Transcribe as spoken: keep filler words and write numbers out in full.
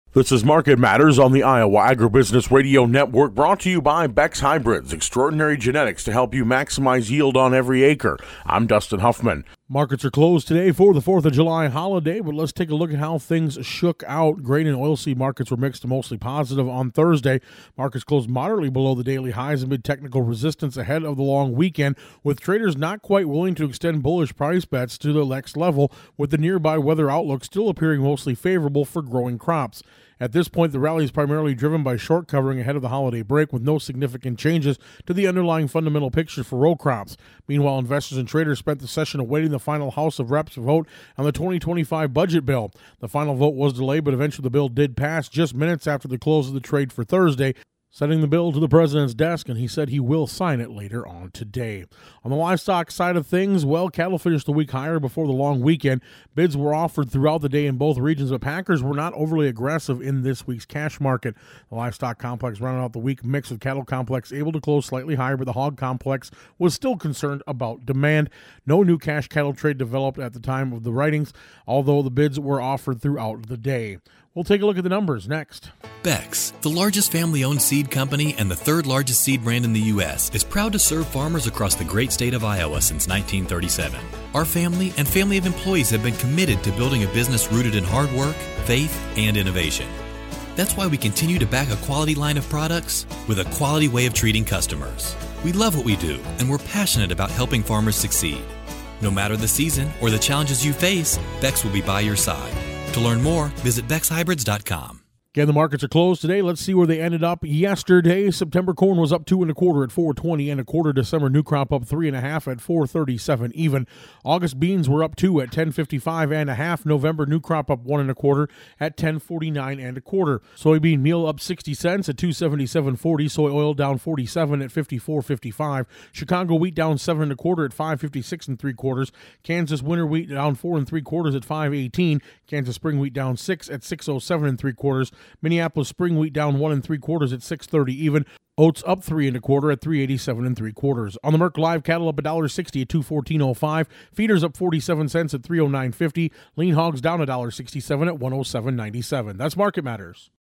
This is Market Matters on the Iowa Agribusiness Radio Network, brought to you by Beck's Hybrids, extraordinary genetics to help you maximize yield on every acre. I'm Dustin Huffman. Markets are closed today for the fourth of July holiday, but let's take a look at how things shook out. Grain and oilseed markets were mixed to mostly positive on Thursday. Markets closed moderately below the daily highs amid technical resistance ahead of the long weekend, with traders not quite willing to extend bullish price bets to the next level, with the nearby weather outlook still appearing mostly favorable for growing crops. At this point, the rally is primarily driven by short covering ahead of the holiday break, with no significant changes to the underlying fundamental picture for row crops. Meanwhile, investors and traders spent the session awaiting the final House of Reps vote on the twenty twenty-five budget bill. The final vote was delayed, but eventually the bill did pass just minutes after the close of the trade for Thursday, sending the bill to the president's desk, and he said he will sign it later on today. On the livestock side of things, well, cattle finished the week higher before the long weekend. Bids were offered throughout the day in both regions, but packers were not overly aggressive in this week's cash market. The livestock complex rounded out the week mixed, with cattle complex able to close slightly higher, but the hog complex was still concerned about demand. No new cash cattle trade developed at the time of the writings, although the bids were offered throughout the day. We'll take a look at the numbers next. Beck's, the largest family-owned seed company and the third largest seed brand in the U S, is proud to serve farmers across the great state of Iowa since nineteen thirty-seven. Our family and family of employees have been committed to building a business rooted in hard work, faith, and innovation. That's why we continue to back a quality line of products with a quality way of treating customers. We love what we do, and we're passionate about helping farmers succeed. No matter the season or the challenges you face, Beck's will be by your side. To learn more, visit bex hybrids dot com. Again, the markets are closed today. Let's see where they ended up yesterday. September corn was up two and a quarter at four twenty and a quarter. December new crop up three and a half at four thirty-seven even. August beans were up two at ten fifty-five and a half. November new crop up one and a quarter at ten forty-nine and a quarter. Soybean meal up sixty cents at two seventy-seven forty. Soy oil down forty-seven at fifty-four fifty-five. Chicago wheat down seven and a quarter at five fifty-six and three quarters. Kansas winter wheat down four and three quarters at five eighteen. Kansas spring wheat down six at six oh seven and three quarters. Minneapolis spring wheat down one and three quarters at six thirty even. Oats up three and a quarter at three eighty-seven and three quarters. On the Merc live cattle up one dollar sixty at two fourteen oh five. Feeders up forty-seven cents at three oh nine fifty. Lean hogs down one dollar sixty-seven at one oh seven ninety-seven. That's Market Matters.